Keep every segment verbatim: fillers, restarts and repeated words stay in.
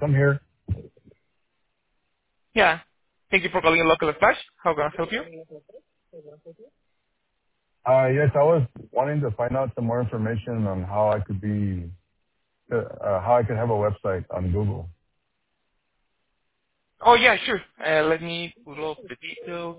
I'm here. Yeah. Thank you for calling Local Splash. How can I help you? Uh, yes, I was wanting to find out some more information on how I could be, uh, uh, how I could have a website on Google. Oh, yeah, sure. Uh, let me pull up the details.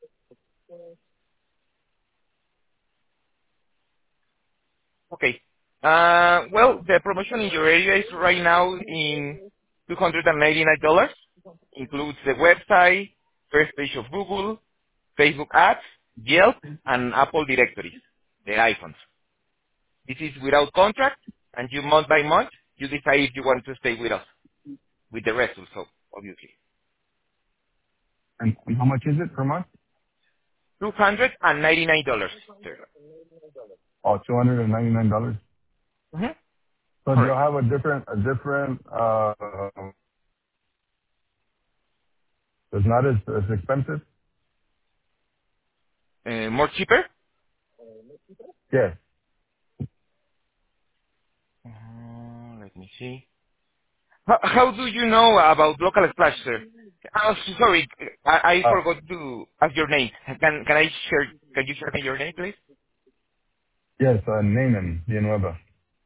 Okay. Uh, well, the promotion in your area is right now in two hundred ninety-nine dollars. Includes the website, first page of Google, Facebook ads, Yelp, and Apple directories, the iPhones. This is without contract, and you month by month, you decide if you want to stay with us, with the rest also, obviously. And, and how much is it per month? two hundred ninety-nine dollars, sir. Oh, two hundred ninety-nine dollars. Mm-hmm. So do you Correct. have a different, a different, uh, it's not as, as expensive? Uh, more cheaper? Yes. Uh, let me see. How, how do you know about local splash, sir? Oh, s- sorry, I, I Uh, forgot to ask your name. Can can I share? Can you share me your name, please? yes, uh, Naaman Villanueva.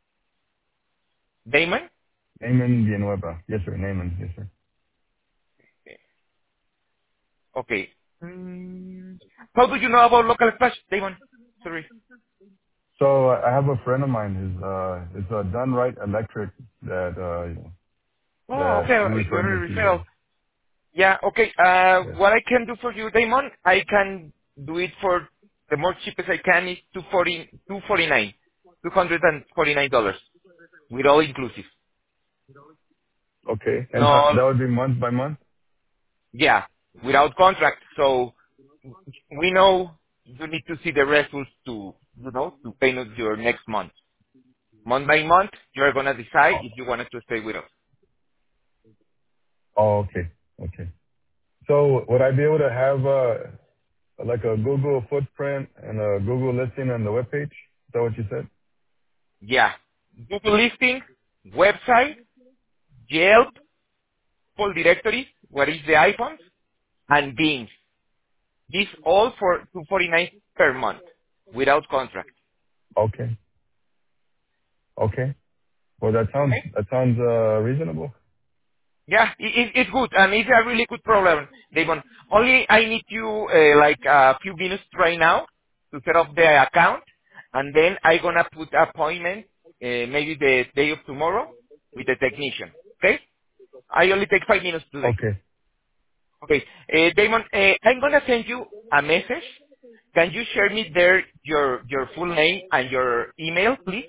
Damon. Naaman Villanueva. Yes, sir. Naaman. Yes, sir. Okay. Mm, how do you know about local splash, Damon? Sorry. So uh, I have a friend of mine who's, uh, it's uh, Done Right Electric that, uh, Oh, that okay. he I got referred me a to you referral. guys. Yeah. Okay. Uh, Yes. what I can do for you, Damon, I can do it for the more cheapest I can is two forty, two forty nine, two hundred and forty nine dollars with all inclusive. Okay. And how, No, that would be month by month? yeah, without contract. So we know you need to see the results to, you know, to pay us your next month. Month by month, you're gonna decide Oh, if you wanted to stay with us. oh, okay. Okay. So would I be able to have uh, like a Google footprint and a Google listing on the webpage? Is that what you said? Yeah, Google listing, website, Yelp, full directory, what is the iPhones, and Bing. This all for two forty nine per month, without contract. Okay. Okay. Well, that sounds Okay? that sounds uh, reasonable. Yeah, it, it, it's good, and it's a really good problem, Devon. Only I need you uh, like a few minutes right now to set up the account, and then I gonna put appointment uh, maybe the day of tomorrow with the technician. Okay? I only take five minutes today. Okay. Okay, uh, Damon, uh, I'm gonna send you a message. Can you share me there your your full name and your email, please?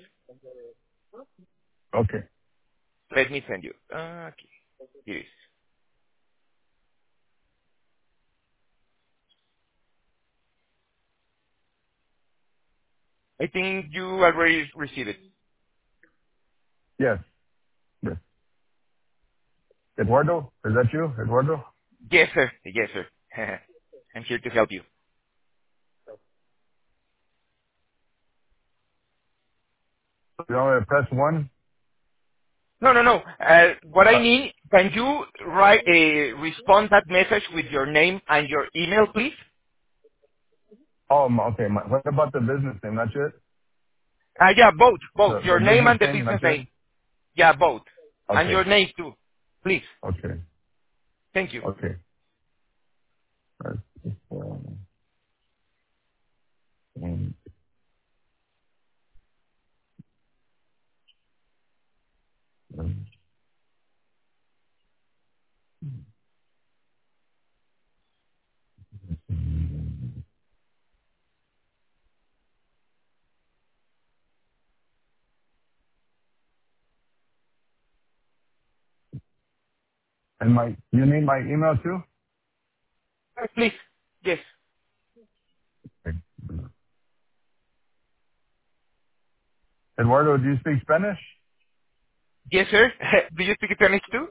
Okay. Let me send you. Uh, okay, here it is. I think you already received it. Yes. Yes. Eduardo, is that you, Eduardo? Yes, sir. Yes, sir. I'm here to help you. You want me to press one? No, no, no. Uh, what I Uh, need, can you write a respond that message with your name and your email, please? oh, m- okay. My, what about the business name? That's it. Uh, yeah, both, both. The the Your name business and the name. business That's it. name. Yeah, both. And Okay. your name too. Please. Okay. Thank you. Okay. Press, um, um, um, And my, you need my email too? Uh, Please. Yes. Okay. Eduardo, do you speak Spanish? Yes, sir. Do you speak Spanish too?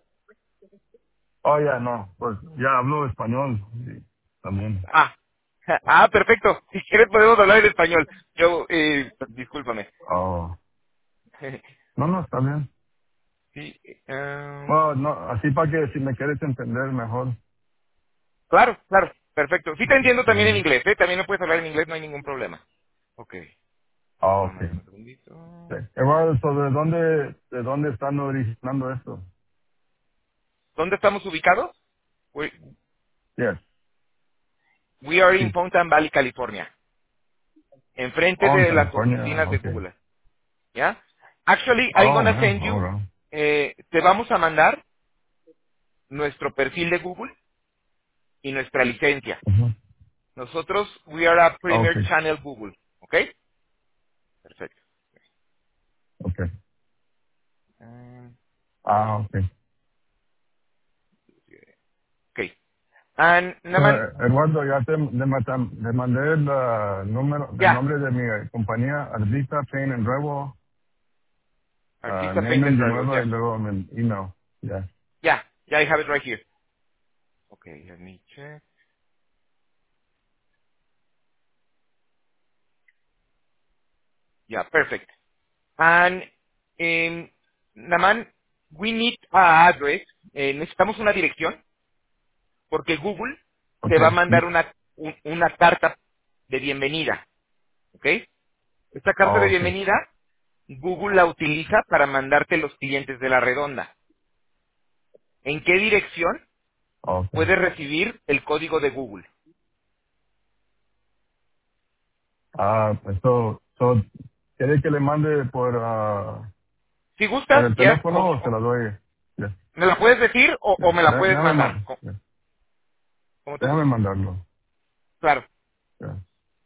Oh, yeah, no. Pues, ya hablo español sí, también. Ah. Ah, perfecto. Si quieres podemos hablar en español. Yo, eh, discúlpame. Oh, no, no, está bien. Sí, eh, Bueno, no, así para que si me quieres entender mejor. claro, claro, perfecto. Sí te entiendo también en Ujú. inglés, ¿eh? También no puedes hablar en inglés, no hay ningún problema. Ok, Ah, nada ok. más dame un Sí. segundito. Eduardo, ¿so ¿de dónde, de dónde están originando esto? ¿Dónde estamos ubicados? We, Yes. we are in Sí. Fountain Valley, California, enfrente Oh, en de las California. oficinas de Ok. Google, ¿ya? Actually, I'm Oh, gonna man. send All you, right. eh, te vamos a mandar nuestro perfil de Google y nuestra licencia. Ujú. Nosotros, we are a Ah, ok. Premier Channel Google, ¿ok? Perfecto. Ok. Ah, Ah, ok. ok. And, So, Naman, Eduardo, ya te, le, mata- le mandé el, uh, número, el ya, nombre de mi compañía, Arbita Paint and Drywall, uh, Artista name Paint and and Drywall, Vinueva, ya, y luego mi email. Yeah. ya, ya, I have it right here. Okay, let me check. Yeah, perfect. And, um, Naman, we need a address, eh, necesitamos una dirección, porque Google te va a Okay. mandar una, un- una carta de bienvenida, ¿ok? Esta carta de Oh, okay. bienvenida, Google la utiliza para mandarte los clientes de la redonda. ¿En qué dirección Okay. puedes recibir el código de Google? Ah, pues, so, so, ¿quiere que le mande por, ah, Si por gustas, el ya, o- teléfono o se o- la doy? Yeah. ¿me la puedes decir o, o Yeah. me la Dé- puedes Déjame, mandar? ma- Co- yeah. Como tú Déjame gustes. mandarlo. Claro. Yeah.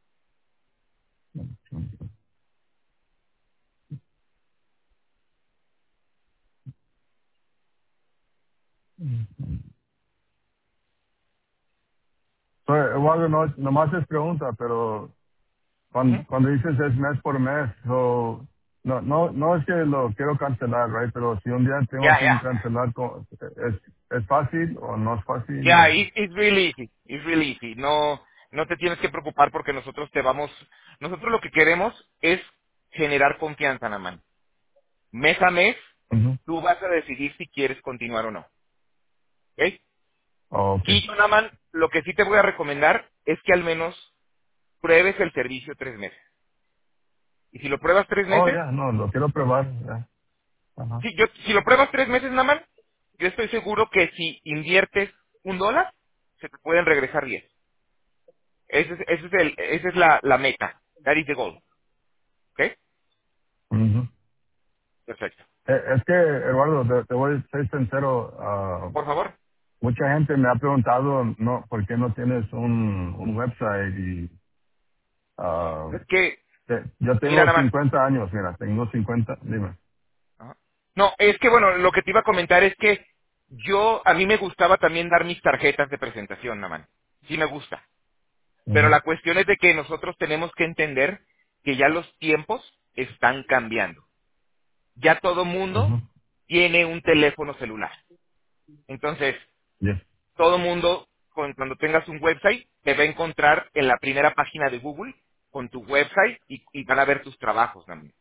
So, Eduardo, no, nomás es pregunta, pero cuando, Ujú. cuando dices es mes por mes, so, no, no, no es que lo quiero cancelar, right? Pero si un día tengo Ya, que ya. cancelar, co- ¿es, es fácil o no es fácil? Ya, O, it- it's really easy. It's really easy. No, no te tienes que preocupar porque nosotros te vamos, nosotros lo que queremos es generar confianza, Naman. Mes a mes, Ujú. tú vas a decidir si quieres continuar o no. ¿Ok? Oh, okay. Y yo, Naman, lo que sí te voy a recomendar es que al menos pruebes el servicio tres meses. Y si lo pruebas tres Oh, meses, ya, no, lo quiero probar. Ya. Ajá. si, yo, si lo pruebas tres meses, Naman, yo estoy seguro que si inviertes un dólar, se te pueden regresar diez. Ese es, ese es el, esa es la, la meta. That is the goal. ¿Ok? Ujú. Perfecto. Eh, Es que, Eduardo, te, te voy a ser sincero, ah, Por favor. mucha gente me ha preguntado, no, ¿por qué no tienes un, un website? Y ah, Es que, te- yo mira, tengo Naman. cincuenta años, mira, tengo cincuenta, dime. Ajá. No, es que bueno, lo que te iba a comentar es que yo, a mí me gustaba también dar mis tarjetas de presentación, Naman. Sí me gusta. Pero Ujú, la cuestión es de que nosotros tenemos que entender que ya los tiempos están cambiando. Ya todo mundo ujú, tiene un teléfono celular. Entonces, yes, todo mundo, con- cuando tengas un website, te va a encontrar en la primera página de Google con tu website y, y van a ver tus trabajos también.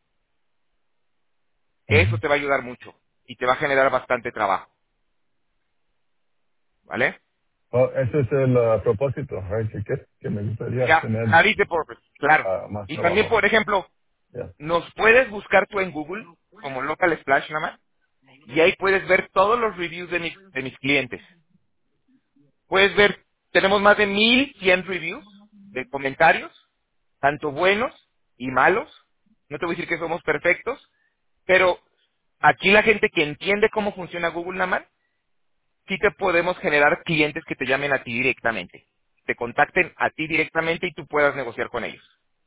Eso ujú. te va a ayudar mucho y te va a generar bastante trabajo, ¿vale? Oh, ese es el ah, propósito, right? Que, que que me gustaría Ya, tener that is the purpose, claro. ah, más Y también, trabajo. por ejemplo, Yeah. nos puedes buscar tú en Google como Local Splash nada más y ahí puedes ver todos los reviews de mis, de mis clientes. Puedes ver, tenemos más de mil cien reviews de comentarios, tanto buenos y malos. No te voy a decir que somos perfectos, pero aquí la gente que entiende cómo funciona Google nada más, sí te podemos generar clientes que te llamen a ti directamente. Te contacten a ti directamente y tú puedas negociar con ellos.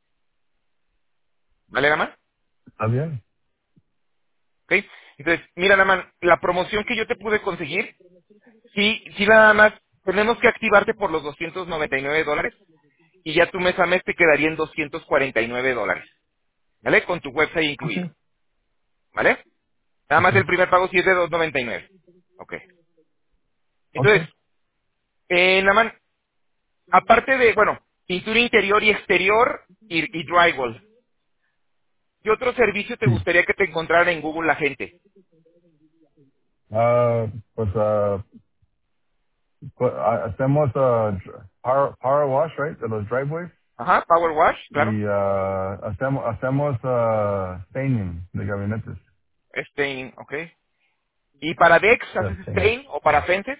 ¿Vale, Naman? ¿Está bien? ¿Ok? Entonces, mira, Naman, la promoción que yo te pude conseguir, sí, sí nada más, tenemos que activarte por los doscientos noventa y nueve dólares y ya tu mes a mes te quedaría en doscientos cuarenta y nueve dólares. ¿Vale? Con tu website incluido. Okay, ¿Vale? Nada más okay, el primer pago sí es de doscientos noventa y nueve. Ok. Entonces, okay. eh, Naman, aparte de, bueno, pintura interior y exterior y, y drywall, ¿qué otro servicio te Sí. gustaría que te encontrara en Google la gente? Ah, pues, ah, pues, ah, hacemos ah, dr- power, power wash, right, de los driveways. Ajá, Power Wash, claro. Y ah, hacemos, hacemos ah, staining de gabinetes. Stain, ok. ¿Y para decks Yeah, haces staining. stain o para fences?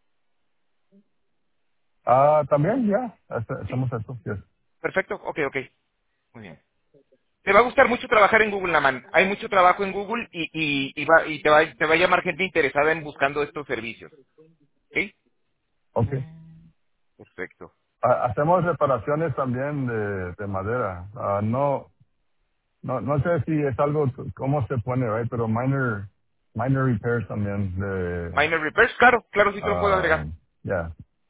Ah, también, ya, hace- Sí. hacemos eso, yes. Perfecto, ok, ok. Muy bien. Te va a gustar mucho trabajar en Google, Naman. Hay mucho trabajo en Google y, y, y, va, y te, va, te va a llamar gente interesada en buscando estos servicios. ¿Sí? Okay. Perfecto. Ah, hacemos reparaciones también de, de madera. Ah, no, no, no sé si es algo, cómo se pone, right, pero minor, minor repairs también de, Minor repairs, claro, claro, sí te lo puedo ah, agregar. yeah.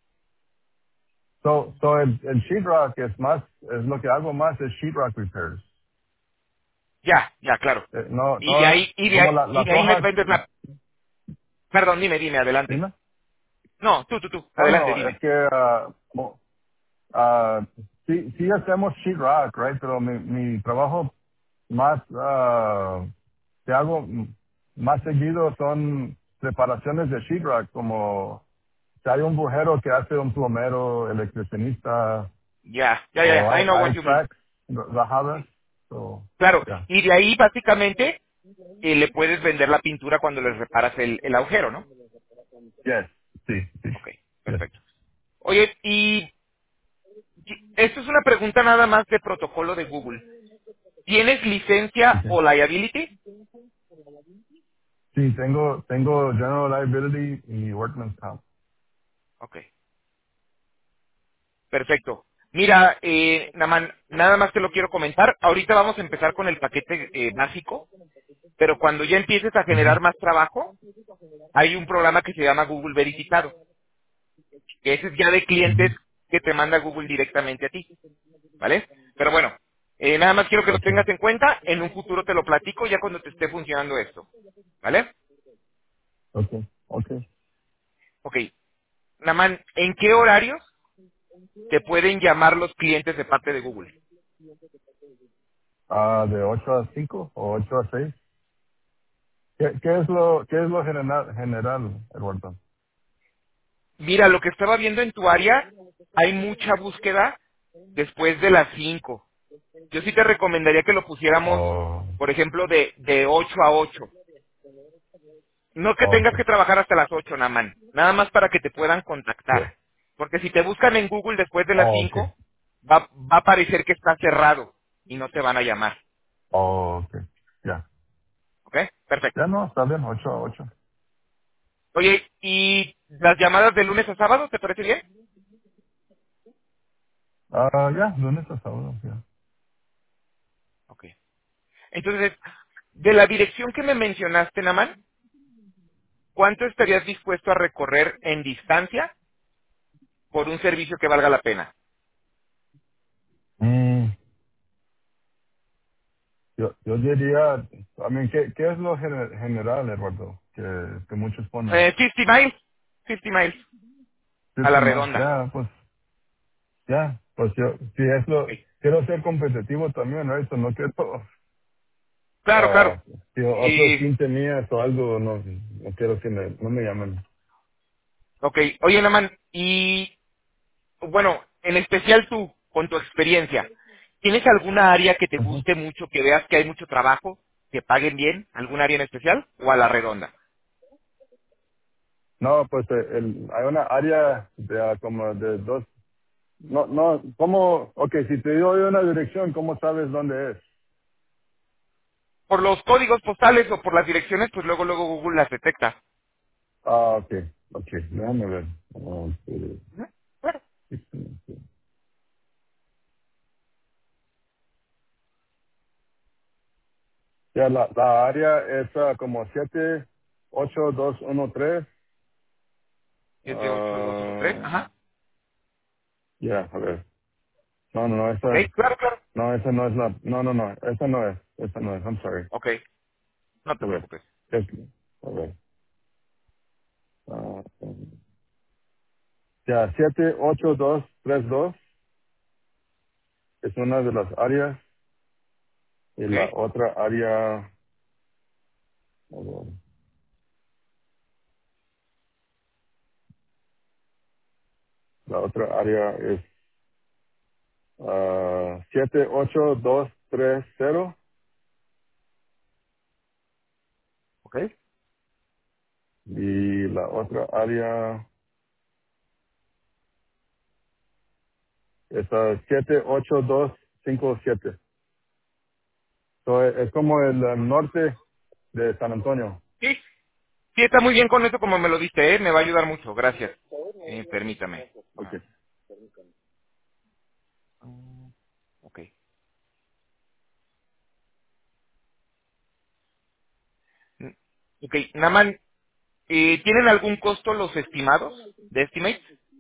So, so el, el sheetrock es más, es lo que hago más es sheetrock repairs. Ya, ya, claro. Eh, no, Y de no, ahí, y de como ahí, la- y las de ahí me hojas, vendes la... Perdón, dime, dime, adelante. ¿dime? No, tú, tú, tú, Oh, adelante, no, es dime. que, ah, mo- ah, sí, sí hacemos sheetrock, right, pero mi, mi trabajo más, ah, que hago m- más seguido son reparaciones de sheetrock, como si hay un bujero que hace un plomero, electricinista, Ya, ya, ya, o ya, I hay, know what hay you mean. cracks, bajadas, so, Claro, yeah. y de ahí básicamente eh, le puedes vender la pintura cuando les reparas el, el agujero, ¿no? Yes, sí, sí, Ok, yes. perfecto. Oye, y y esto es una pregunta nada más de protocolo de Google. ¿Tienes licencia Okay. o liability? Sí, tengo, tengo general liability y workman's comp. Ok, perfecto. Mira, eh, Naman, nada más te lo quiero comentar. Ahorita vamos a empezar con el paquete eh, básico, pero cuando ya empieces a Ujú. generar más trabajo, hay un programa que se llama Google Verificado, que ese es ya de clientes Ujú. que te manda Google directamente a ti, ¿vale? Pero bueno, eh, nada más quiero que lo Okay, tengas en cuenta. En un futuro te lo platico ya cuando te esté funcionando esto, ¿vale? okay, okay. Ok, Naman, ¿en qué horarios te pueden llamar los clientes de parte de Google? Ah, de ocho a cinco o ocho a seis. ¿Qué, qué es lo, qué es lo general, general, Eduardo? Mira, lo que estaba viendo en tu área, hay mucha búsqueda después de las cinco. Yo sí te recomendaría que lo pusiéramos, Oh, por ejemplo, de, de ocho a ocho. No que tengas okay. que trabajar hasta las ocho, Naman. Nada más para que te puedan Yeah. contactar. Porque si te buscan en Google después de las Oh, okay. cinco, va, va a parecer que está cerrado y no te van a llamar. Oh, okay. Ya. ¿Ok? Perfecto. Ya no, está bien, ocho a ocho. Oye, ¿y las llamadas de lunes a sábado te parece bien? Ah, ya, lunes a sábado, ya. Ok. Entonces, de la dirección que me mencionaste, Naman, ¿cuánto estarías dispuesto a recorrer en distancia por un servicio que valga la pena? Mm, yo, yo diría, a mí, ¿qué, qué es lo gener- general, Eduardo? Que, que muchos ponen. Eh, cincuenta miles. cincuenta miles. A la fifty más, redonda. ya, pues, ya, pues yo, si es Ok. lo, quiero ser competitivo también, ¿no? Eso no quiero, Claro, claro. ah, si otros Y, quince millas o algo, no, no quiero que me, no me llamen. ok. Oye, Naman, y bueno, en especial tú, con tu experiencia, ¿tienes alguna área que te Ujú. guste mucho, que veas que hay mucho trabajo, que paguen bien? ¿Algún área en especial? ¿O a la redonda? No, pues eh, el, hay una área de ah, como de dos. No, no, ¿cómo? Ok, si te doy una dirección, ¿cómo sabes dónde es? Por los códigos postales o por las direcciones, pues luego, luego Google las detecta. Ah, ok, ok, déjame ver. Ok. Ujú. Claro. Ya, la, la área es ah, como siete ocho dos uno tres. siete ocho dos uno tres. Ah, Ajá. ya, a ver. No, no, no, Ok, esa, claro, claro. no, esa no es la, no, no, no, esa no es, esa no es, I'm sorry. Ok, no A te ver, preocupes. es, a ver. Ah, ya, siete ocho dos tres dos es una de las áreas y Ok, la otra área, a ver, La otra área es ah, siete ocho dos tres cero ¿Ok? y la otra área es ah, siete ocho dos cinco siete. So, es, es como el ah, norte de San Antonio. Sí, sí, está muy bien con eso como me lo diste, ¿eh? Me va a ayudar mucho, gracias. Eh, permítame. Okay. Ah, mm, ok. Mm, Ok, Naman, eh, ¿tienen algún costo los estimados de Estimates?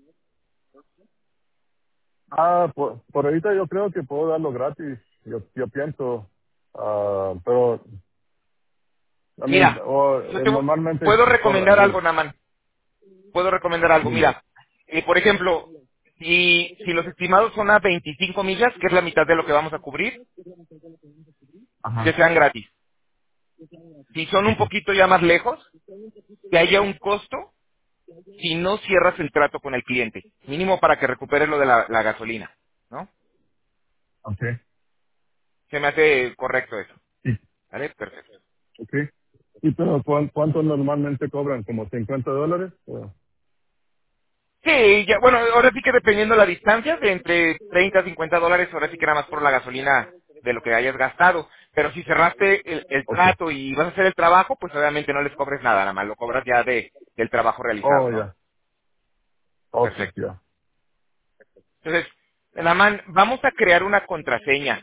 Ah, por, por ahorita yo creo que puedo darlo gratis. Yo, yo pienso, ah, pero, I mean, Mira, o, yo eh, te vo- normalmente puedo cobran, recomendar algo, dime, Naman. Puedo recomendar algo. dime. Mira, eh, por ejemplo, si, si los estimados son a veinticinco millas, que es la mitad de lo que vamos a cubrir, que Ajá. sean gratis. Si son un Okay. poquito ya más lejos, que haya un costo si no cierras el trato con el cliente, mínimo para que recupere lo de la, la gasolina, ¿no? Okay. Se me hace correcto eso, Sí. ¿vale? Perfecto. Okay. ¿Y pero cuán- cuánto normalmente cobran? ¿Como cincuenta dólares? O- Sí, ya, bueno, ahora sí que dependiendo la distancia, de entre treinta a cincuenta dólares, ahora sí que nada más por la gasolina de lo que hayas gastado. Pero si cerraste el, el Okay. trato y vas a hacer el trabajo, pues obviamente no les cobres nada, nada más lo cobras ya de, del trabajo realizado, Oh, ¿no? ya. Okay, Perfecto. ya. Entonces, Naman, vamos a crear una contraseña.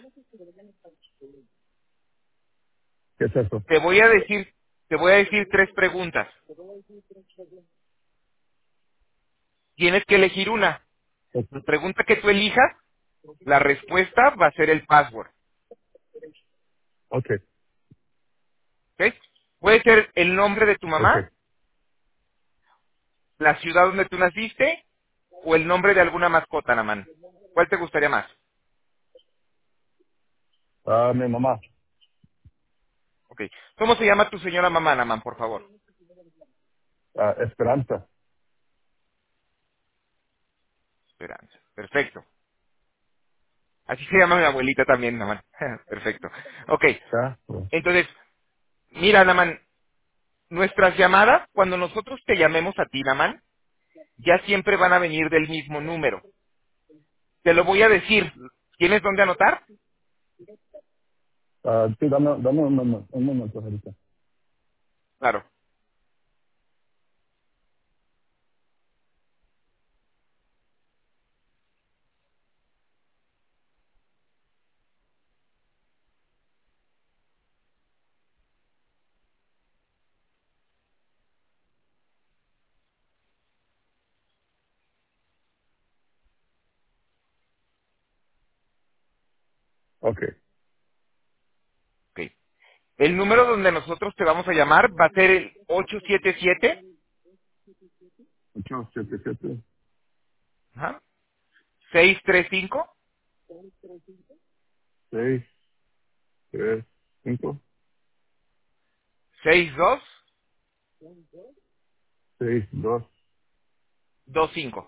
¿Qué es eso? Te voy a decir, te voy a decir tres preguntas. Tienes que elegir una. La pregunta que tú elijas, la respuesta va a ser el password. Okay. ¿Ok? Puede ser el nombre de tu Okay. mamá, la ciudad donde tú naciste o el nombre de alguna mascota, Naman. ¿Cuál te gustaría más? Ah, mi mamá. Ok. ¿Cómo se llama tu señora mamá, Naman, por favor? Ah, Esperanza. Esperanza. Perfecto. Así se llama mi abuelita también, Naman. Perfecto. Ok. ¿Ya? Oh, Entonces, mira, Naman, nuestras llamadas, cuando nosotros te llamemos a ti, Naman, ya siempre van a venir del mismo número. Te lo voy a decir. ¿Tienes dónde anotar? Ah, sí, dame, dame un, momento, un momento ahorita. Claro. Okay. Ok. El número donde nosotros te vamos a llamar va a ser el ocho siete siete, ocho siete siete ajá, seis tres cinco, seis tres cinco seis dos seis dos dos cinco.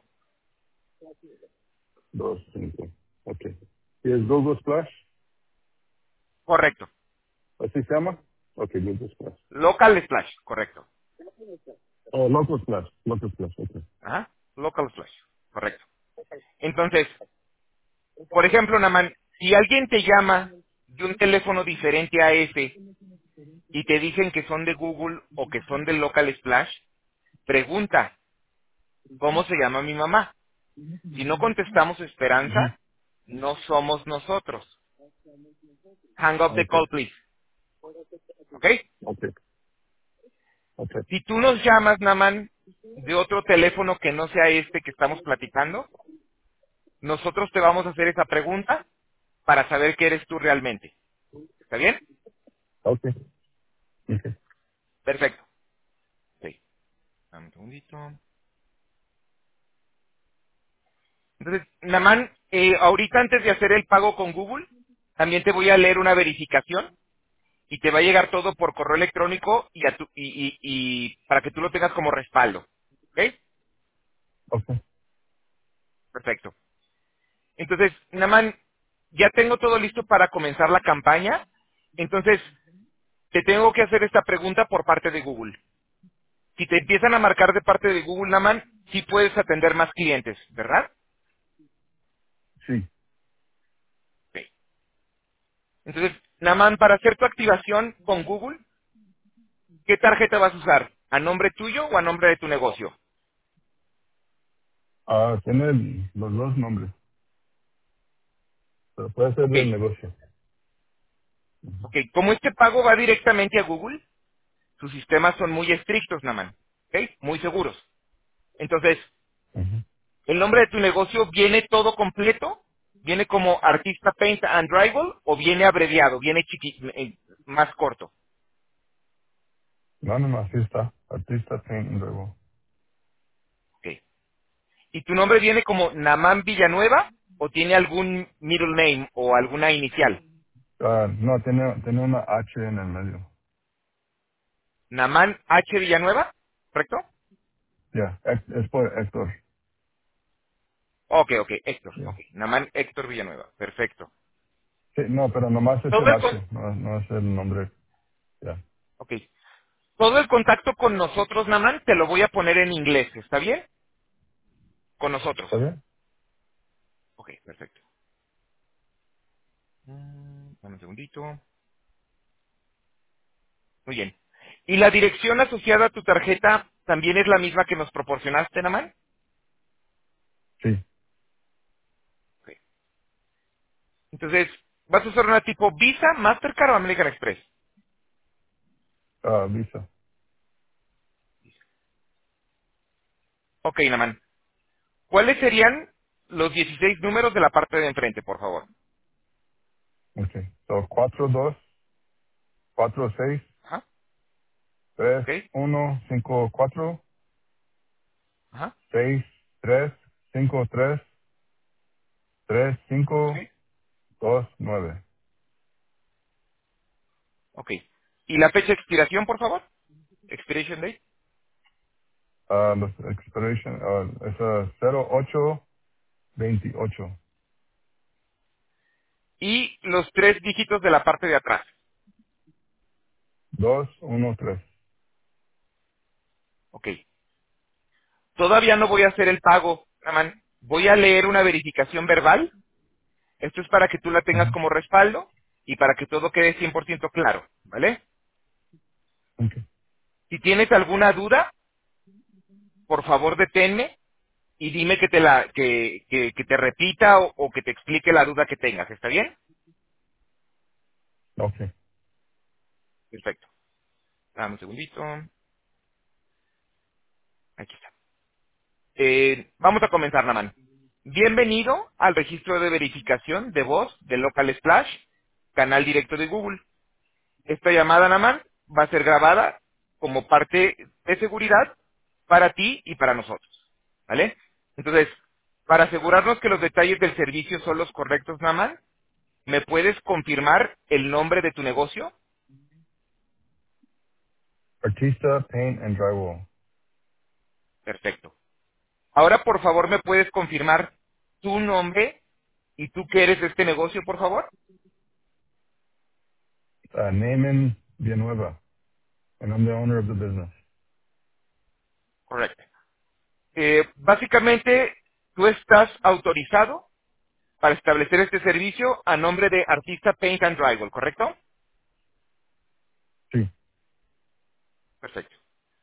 dos cinco. Okay. ¿Y es Google Splash? Correcto. ¿Así se llama? Okay, Google Splash. Local Splash, correcto. Oh, Local Splash. Local Splash, okay. Ajá. Local Splash, correcto. Entonces, por ejemplo, Naman, si alguien te llama de un teléfono diferente a ese y te dicen que son de Google o que son de Local Splash, pregunta, ¿cómo se llama mi mamá? Si no contestamos Ujú. Esperanza, no somos nosotros. Hang up the Okay. call, please. ¿Ok? Okay. Okay. Si tú nos llamas, Naman, de otro teléfono que no sea este que estamos platicando, nosotros te vamos a hacer esa pregunta para saber que eres tú realmente. ¿Está bien? Okay. Okay. Perfecto. Sí. Dame un segundito. Entonces, Naman, eh, ahorita antes de hacer el pago con Google, también te voy a leer una verificación y te va a llegar todo por correo electrónico y, a tu- y, y- y para que tú lo tengas como respaldo. ¿Ok? Okay. Perfecto. Entonces, Naman, ya tengo todo listo para comenzar la campaña. Entonces, te tengo que hacer esta pregunta por parte de Google. Si te empiezan a marcar de parte de Google, Naman, sí puedes atender más clientes, ¿verdad? Sí. Sí. Entonces, Naman, para hacer tu activación con Google, ¿qué tarjeta vas a usar? ¿A nombre tuyo o a nombre de tu negocio? Ah, tiene el- los dos nombres, pero puede ser Ok, del negocio. ok. Como este pago va directamente a Google, sus sistemas son muy estrictos, Naman. ¿Ok? Muy seguros. Entonces, Ujú. ¿el nombre de tu negocio viene todo completo? ¿Viene como Artista Paint and Drywall o viene abreviado, viene chiqui, eh, más corto? No, no, no, así está. Artista Paint and Drywall. Ok. ¿Y tu nombre viene como Naman Villanueva o tiene algún middle name o alguna inicial? Ah, no, tiene, tiene una H en el medio. Naman H Villanueva, ¿correcto? Ya, Hec- es por Héctor. Ok, ok, Héctor, ok. Ya. Naman Héctor Villanueva, perfecto. Sí, no, pero nomás es Todo el el, con- H, no, no es el nombre. Ya. ok. Todo el contacto con nosotros, Naman, te lo voy a poner en inglés, ¿está bien? Con nosotros. ¿Está bien? Ok, perfecto. Mm, Dame un segundito. Muy bien. ¿Y la dirección asociada a tu tarjeta también es la misma que nos proporcionaste, Naman? Sí, Ok. Entonces, ¿vas a usar una tipo Visa, Mastercard o American Express? ah, Visa. Ok, Naman. ¿Cuáles serían los dieciséis números de la parte de enfrente, por favor? Okay. So, cuatro dos cuatro seis Ajá. tres Ok. uno cinco cuatro Ajá. seis tres cinco tres tres Ok. cinco dos nueve. Ok. ¿Y la fecha de expiración, por favor? Expiration date. Ah, los expiration, ah, es ah, cero ocho veintiocho Y los tres dígitos de la parte de atrás. dos uno tres. Ok. Todavía no voy a hacer el pago, Naman. Voy a leer una verificación verbal. Esto es para que tú la tengas Ujú. como respaldo y para que todo quede cien por ciento claro, ¿vale? Okay. Si tienes alguna duda, por favor deténme y dime que te la que, que, que te repita o, o que te explique la duda que tengas. ¿Está bien? Okay. Perfecto. Dame un segundito. Aquí está. Eh, vamos a comenzar, Naman. Bienvenido al registro de verificación de voz de Local Splash, canal directo de Google. Esta llamada, Naman, va a ser grabada como parte de seguridad para ti y para nosotros. ¿Vale? Entonces, para asegurarnos que los detalles del servicio son los correctos, Naman, ¿me puedes confirmar el nombre de tu negocio? Artista Paint and Drywall. Perfecto. Ahora, por favor, ¿me puedes confirmar tu nombre y tú qué eres de este negocio, por favor? Uh, Naaman Villanueva, and I'm the owner of the business. Correcto. Eh, básicamente, tú estás autorizado para establecer este servicio a nombre de Artista Paint and Drywall, ¿correcto? Sí. Perfecto.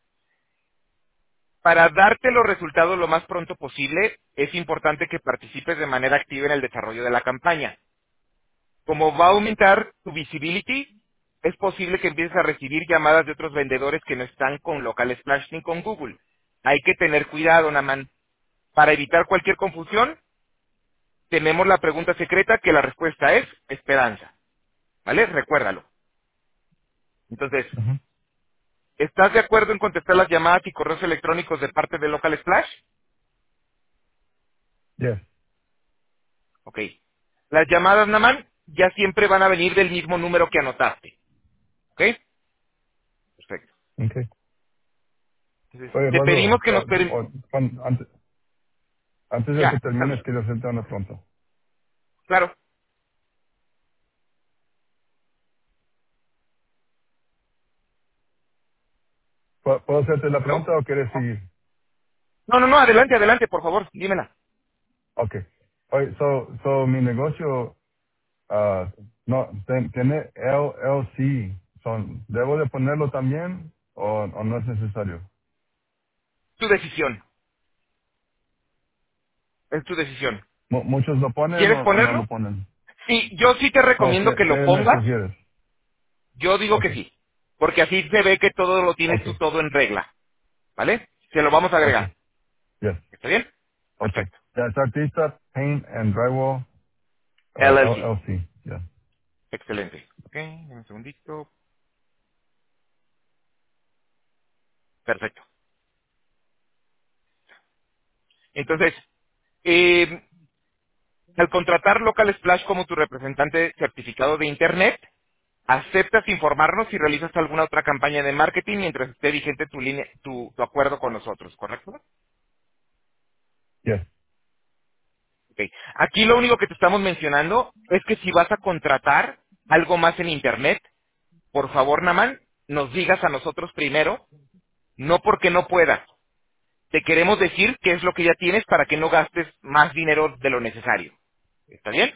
Para darte los resultados lo más pronto posible, es importante que participes de manera activa en el desarrollo de la campaña. Como va a aumentar tu visibility, es posible que empieces a recibir llamadas de otros vendedores que no están con Local Splash ni con Google. Hay que tener cuidado, Naman. Para evitar cualquier confusión, tenemos la pregunta secreta que la respuesta es esperanza. ¿Vale? Recuérdalo. Entonces, Ujú. ¿estás de acuerdo en contestar las llamadas y correos electrónicos de parte de Local Splash? Yes. Ok. Las llamadas, Naman, ya siempre van a venir del mismo número que anotaste. ¿Ok? Perfecto. Okay. Entonces, Oye, te pedimos Eduardo, que nos... ah, per- o- cuan- antes, Antes de que Ya, está termines, bien. quiero hacerte una pregunta. Claro. ¿Puedo puedo hacerte la ¿No? pregunta o quieres seguir? No, no, no, adelante, adelante, por favor, dímela. Okay. Oye, so, so mi negocio, ah, no, ten- tiene L L C. Son, ¿debo de ponerlo también o, o no es necesario? Tu decisión. Es tu decisión. Mu- ¿Muchos lo ponen ¿Quieres o, o no lo ponerlo? ponen? Sí, yo sí te No, recomiendo ¿qué, que qué lo me pongas. sugieres? Yo digo que Okay, sí. Porque así se ve que todo lo tienes tú okay, todo en regla. ¿Vale? Se lo vamos a agregar. okay. Yes. ¿Está bien? Okay. Perfecto. Ya, es Artista Paint and Drywall, uh, L L C. L L C. Yeah. Excelente. Ok, dame un segundito. Perfecto. Entonces, eh, al contratar Local Splash como tu representante certificado de Internet, aceptas informarnos si realizas alguna otra campaña de marketing mientras esté vigente tu, línea, tu, tu acuerdo con nosotros, ¿correcto? Yes. Ok. Aquí lo único que te estamos mencionando es que si vas a contratar algo más en Internet, por favor, Naman, nos digas a nosotros primero, no porque no puedas. Te queremos decir qué es lo que ya tienes para que no gastes más dinero de lo necesario. ¿Está bien?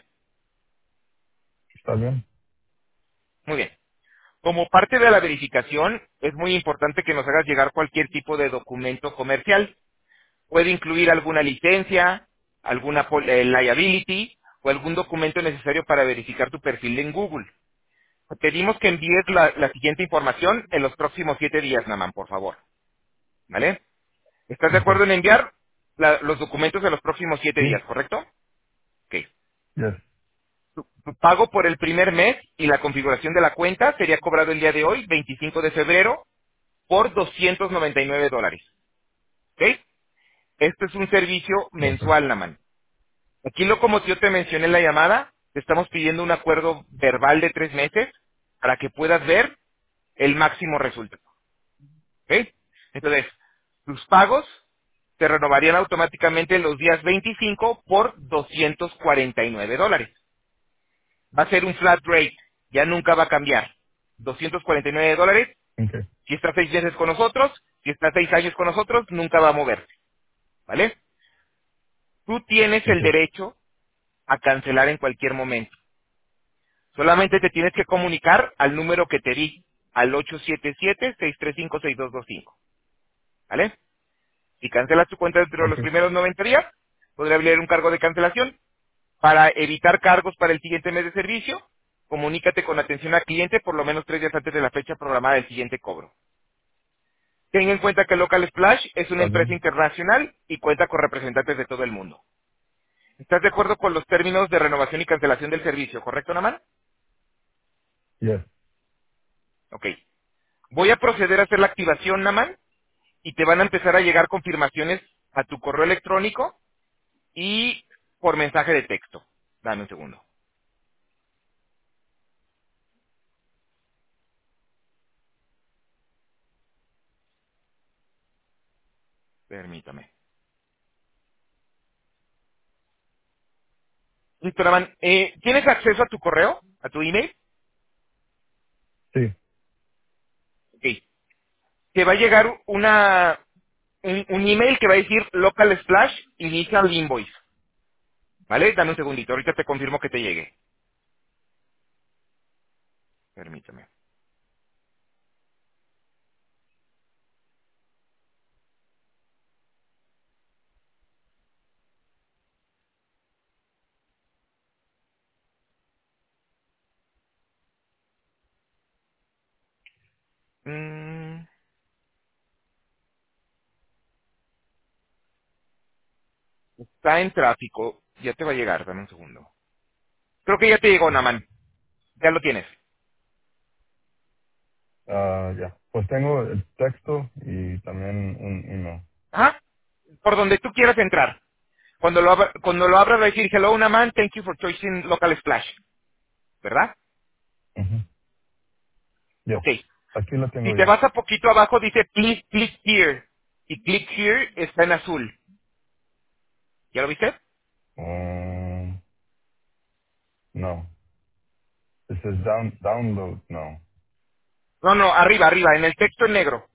¿Está bien? Muy bien. Como parte de la verificación, es muy importante que nos hagas llegar cualquier tipo de documento comercial. Puede incluir alguna licencia, alguna pol- eh, liability o algún documento necesario para verificar tu perfil en Google. Pedimos que envíes la, la siguiente información en los próximos siete días, Naman, por favor. ¿Vale? ¿Estás de Okay. acuerdo en enviar la- los documentos en los próximos siete Sí. días, correcto? Ok. Yes. Tu, tu pago por el primer mes y la configuración de la cuenta sería cobrado el día de hoy, veinticinco de febrero, por doscientos noventa y nueve dólares. ¿Ok? Este es un servicio Okay. mensual, Naman. Aquí lo como yo te mencioné en la llamada, te estamos pidiendo un acuerdo verbal de tres meses para que puedas ver el máximo resultado. ¿Ok? Entonces, tus pagos se renovarían automáticamente los días veinticinco por doscientos cuarenta y nueve dólares. Va a ser un flat rate, ya nunca va a cambiar. doscientos cuarenta y nueve dólares, Okay. si estás seis meses con nosotros, si estás seis años con nosotros, nunca va a moverse, ¿vale? Tú tienes el Okay. derecho a cancelar en cualquier momento. Solamente te tienes que comunicar al número que te di, al ocho siete siete, seis tres cinco, seis dos dos cinco, ¿vale? Si cancelas tu cuenta dentro de los Okay. primeros noventa días, podrá haber un cargo de cancelación. Para evitar cargos para el siguiente mes de servicio, comunícate con atención al cliente por lo menos tres días antes de la fecha programada del siguiente cobro. Ten en cuenta que Local Splash es una ¿Está empresa bien? internacional y cuenta con representantes de todo el mundo. ¿Estás de acuerdo con los términos de renovación y cancelación del servicio, correcto, Naman? Yes. Ok. Voy a proceder a hacer la activación, Naman, y te van a empezar a llegar confirmaciones a tu correo electrónico y por mensaje de texto. Dame un segundo. Permítame. Listo, Naman. Eh, ¿Tienes acceso a tu correo? ¿A tu email? Sí. Ok. Te va a llegar una, un, un email que va a decir Local Splash Initial Invoice. ¿Vale? Dame un segundito. Ahorita te confirmo que te llegue. Permítame. Mm, está en tráfico. Ya te va a llegar. Dame un segundo. Creo que ya te llegó, Naman. Ya lo tienes. Ah, ya. Pues tengo el texto y también un email. Ajá. Por donde tú quieras entrar. Cuando lo, abra- cuando lo abras va a decir, hello, Naman, thank you for choosing Local Splash. ¿Verdad? Ujú. Yes. Ok. Aquí lo Si tengo te ya. vas a poquito abajo, dice, please click here. Y click here está en azul. ¿Ya lo viste? Um, no. This is down, download. No. No, no, arriba, arriba, en el texto en negro.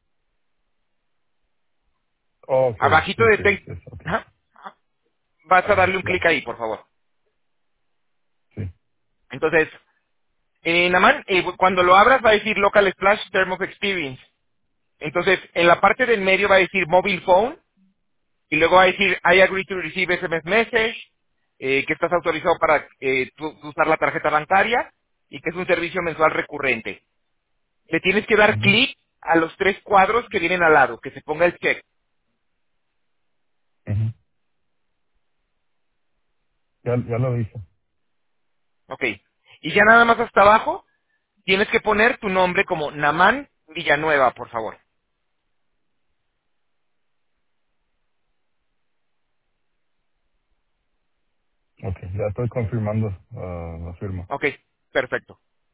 Oh, okay. Abajito Yes, de yes, texto. yes. Okay. Ajá. Vas a Ajá, darle un clic ya. ahí, por favor. Sí. Entonces, eh, Naman, eh, cuando lo abras va a decir Local Splash Term of Experience. Entonces, en la parte del medio va a decir Mobile Phone y luego va a decir I agree to receive S M S message, eh, que estás autorizado para eh, tú- tú usar la tarjeta bancaria y que es un servicio mensual recurrente. Le tienes que dar Ujú, clic a los tres cuadros que vienen al lado, que se ponga el check. ujú. Ya, ya lo hice. Ok. Y ya nada más hasta abajo tienes que poner tu nombre como Naman Villanueva, por favor. Okay. Ya estoy confirmando ah, la firma. Ok, perfecto.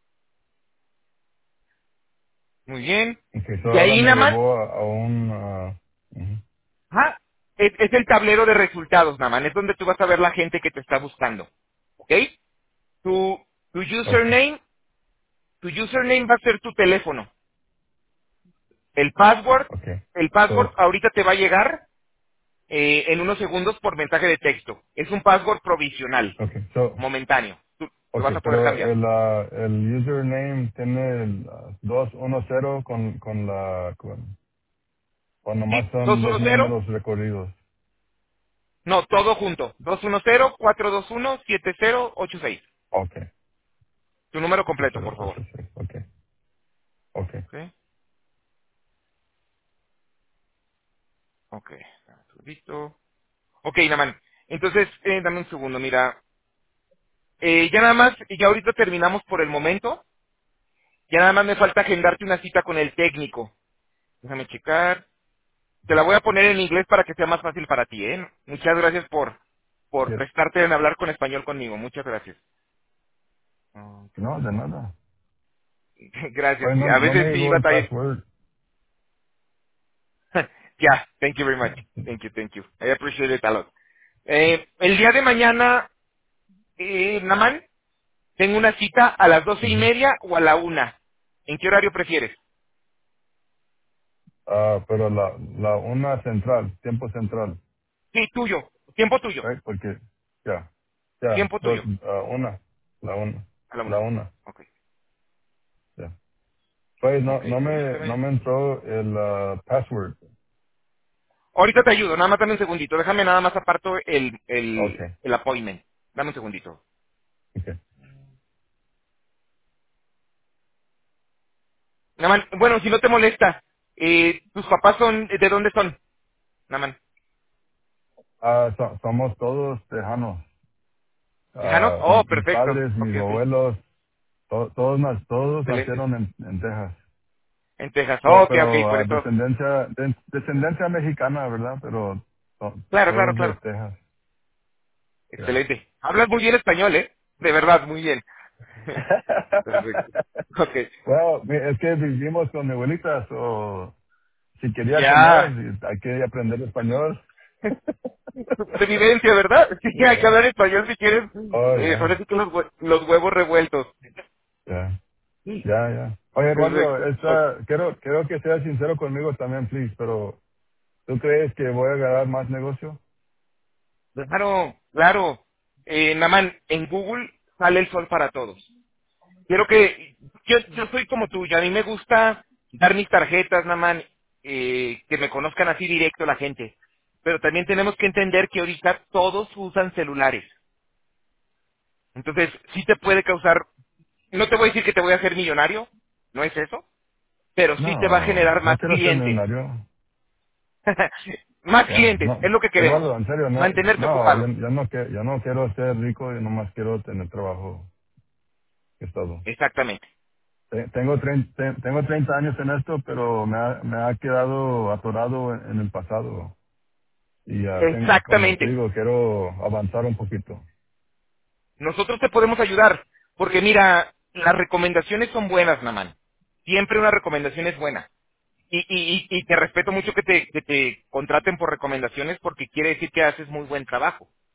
Muy bien. Okay. So Y ahora ahí me Naman, llevó a, a un... ah, ujú. ajá, es, es el tablero de resultados, Naman. Es donde tú vas a ver la gente que te está buscando. ¿Ok? Tu, tu Okay. username, tu username va a ser tu teléfono. El password, Okay. el password So, ahorita te va a llegar eh, en unos segundos por mensaje de texto. Es un password provisional, okay. So, momentáneo. Tú lo vas okay. a poder Pero cambiar. el, ah, el username tiene el ah, dos uno cero con, con la... Con, o Sí, nomás son los dos uno cero. números recorridos. No, todo junto. dos uno cero, cuatro dos uno, siete cero ocho seis. Okay. Tu número siete completo, cero por favor. ocho seis. Okay. Okay. Ok, ok. Dame un segundito. Ok, Naman. Entonces, eh, dame un segundo, mira. Eh, ya nada más, ya ahorita terminamos por el momento. Ya nada más me falta agendarte una cita con el técnico. Déjame checar. Te la voy a poner en inglés para que sea más fácil para ti, ¿eh? Muchas gracias por, por Yes. prestarte en hablar con español conmigo. Muchas gracias. Ok. No, de nada. Gracias. Oye, no, A no veces me sí llegó el batalla. password. Yeah, thank you very much. Thank you, thank you. I appreciate it a lot. Eh, el día de mañana, eh, Naman, tengo una cita a las doce y Ujú. media o a la una. ¿En qué horario prefieres? Ah, pero la, la una central, tiempo central, Sí, tuyo. Tiempo tuyo. right? Porque, ya, ya, Tiempo dos, tuyo. ah, una, la una, A la la una. una, Ok. ya. Pues no, Ok, no me, no permíteme. me entró el ah, password. Ahorita te ayudo. Nada más dame un segundito. Déjame nada más aparto el, el, Okay, el appointment. Dame un segundito. okay. Naman, bueno, si no te molesta, eh, ¿tus papás son, de dónde son? Naman. Ah, so- somos todos tejanos. ¿Tejanos? Ah, Oh, mi- mis perfecto. padres, Ok, mis ok. abuelos, to- todos, nas- todos Excelente. nacieron en, en Texas. En Texas. Oh, Pero, ok, ok, pero por ah, eso. descendencia, de- descendencia mexicana, ¿verdad? Pero to- Claro, claro, todos de claro. Texas. Ya. Excelente. Hablas muy bien español, ¿eh? De verdad, muy bien. Perfecto. Ok. Bueno, mi- es que vivimos con mi abuelita, o si quería comer, Ya. y hay que aprender español. Supervivencia, ¿verdad? Sí, hay que Ya. hablar español si quieres. Oh, Eh, ahora ya, sí que los, hue- los huevos revueltos. ya, ya, ya. Oye, Eduardo, Perfecto. Ok. esta, quiero, quiero que seas sincero conmigo también, please, pero ¿tú crees que voy a ganar más negocio? Claro, claro. Eh, Naman, en Google sale el sol para todos. Quiero que, yo, yo soy como tú, y a mí me gusta dar mis tarjetas, Naman, eh, que me conozcan así directo la gente. Pero también tenemos que entender que ahorita todos usan celulares. Entonces, sí te puede causar, no te voy a decir que te voy a hacer millonario, no es eso, pero sí te va a No, generar no más quiero ser clientes. millonario. Más Ya, clientes, no, es lo que queremos. Eduardo, en serio, no, Mantenerte no, yo, ocupado. yo no, que- yo no quiero ser rico, yo nomás quiero tener trabajo, es todo. Exactamente. Te- Tengo treinta, tengo treinta años en esto, pero me ha, me ha quedado atorado en, en el pasado. Y ya ten- como te Exactamente. digo, quiero avanzar un poquito. Nosotros te podemos ayudar, porque mira, las recomendaciones son buenas, Naman. Siempre una recomendación es buena. Y, y, y y te respeto mucho que te, que te contraten por recomendaciones porque quiere decir que haces muy buen trabajo.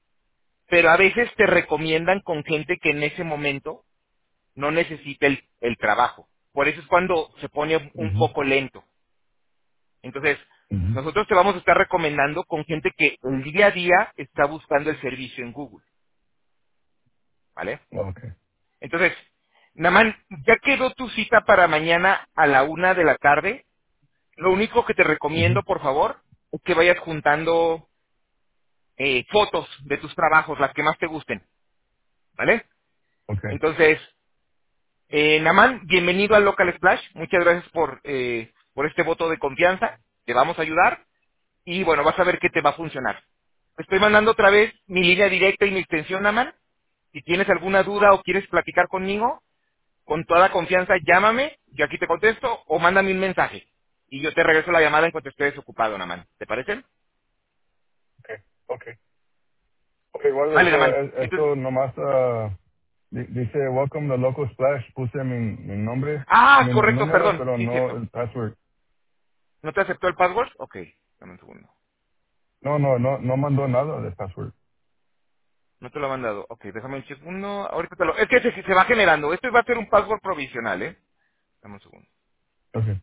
pero a veces te recomiendan con gente que en ese momento no necesita el, el trabajo. Por eso es cuando se pone un Mhm. poco lento. Entonces, Mhm. nosotros te vamos a estar recomendando con gente que el día a día está buscando el servicio en Google, ¿vale? Okay. Entonces, Naman, ya quedó tu cita para mañana a la una de la tarde. Lo único que te recomiendo, Mhm. por favor, es que vayas juntando eh, fotos de tus trabajos, las que más te gusten, ¿vale? Okay. Entonces, eh, Naman, bienvenido al Local Splash. Muchas gracias por, eh, por este voto de confianza. Te vamos a ayudar y, bueno, vas a ver que te va a funcionar. Te estoy mandando otra vez mi línea directa y mi extensión, Naman. Si tienes alguna duda o quieres platicar conmigo, con toda confianza, llámame, yo aquí te contesto, o mándame un mensaje. Y yo te regreso la llamada en cuanto estés desocupado, Naman. ¿Te parece? Okay. Okay. Okay, igual Vale, esto, Naman. es- Entonces, esto nomás ah, di- dice Welcome to Local Splash. Puse mi, mi nombre, ah, mi, mi correcto, número, perdón. pero Sí, no cierto. el password. ¿No te aceptó el password? Ok, dame un segundo. No, no, no, no mandó nada de password. No te lo ha mandado. Ok, déjame un segundo. Ahorita te lo... Es que se, se va generando. Este va a ser un password provisional, ¿eh? Dame un segundo. Okay.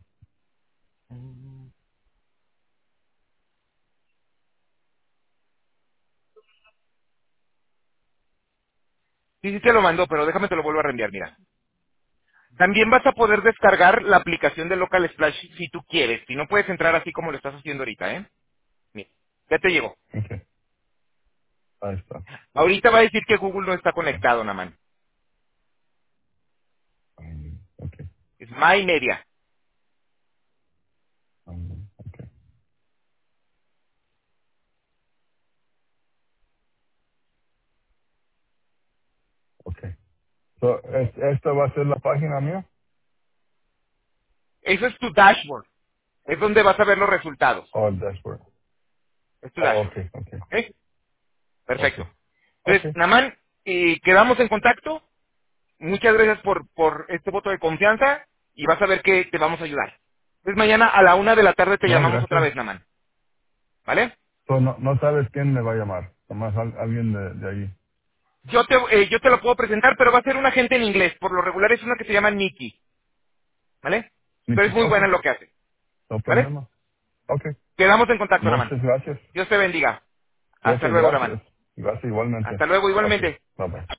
Sí, sí te lo mandó, pero déjame te lo vuelvo a reenviar, mira. También vas a poder descargar la aplicación de Local Splash si tú quieres. Si no puedes entrar así como lo estás haciendo ahorita, ¿eh? Mira, ya te llegó. Okay. Ahí está. Ahorita va a decir que Google no está conectado, Naman. Um, okay. Es My Media. Um, okay. Okay. So, es- esta va a ser la página mía. Eso es tu dashboard. Es donde vas a ver los resultados. Oh, el dashboard. Es tu Oh, dashboard. okay, okay, ¿Ok? Perfecto. okay, Entonces, okay. Naman, eh, quedamos en contacto. Muchas gracias por, por este voto de confianza y vas a ver que te vamos a ayudar. Entonces mañana a la una de la tarde te No, llamamos otra gracias. vez, Naman. ¿Vale? So, no, no sabes quién me va a llamar. Nomás al- alguien de, de ahí. Yo te, eh, yo te lo puedo presentar, pero va a ser una gente en inglés. Por lo regular es una que se llama Nikki. ¿Vale? Pero Nikki. es muy buena Okay. en lo que hace. No ¿Vale? problema. Okay. Quedamos en contacto, Naman. Muchas gracias. Dios te bendiga. Hasta Gracias, luego, Naman. gracias. Gracias igualmente. Hasta luego, Okay. igualmente. Bye bye.